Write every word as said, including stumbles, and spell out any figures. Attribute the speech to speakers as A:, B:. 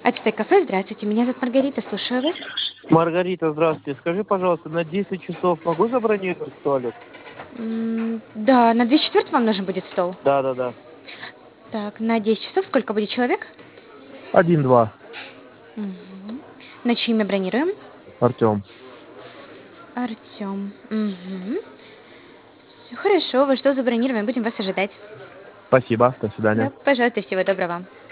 A: Ацтек кафе, здравствуйте, меня зовут Маргарита, слушаю вас.
B: Маргарита, здравствуйте. Скажи, пожалуйста, на десять часов могу забронировать столик?
A: М, Да, на две четверти вам нужен будет стол.
B: Да, да, да.
A: Так, на десять часов сколько будет человек?
B: Один-два.
A: На чье имя бронируем?
B: Артем.
A: Артем. Угу. Все хорошо, вы что, забронировано, будем вас ожидать.
B: Спасибо. До
A: Да,
B: свидания.
A: пожалуйста, всего доброго.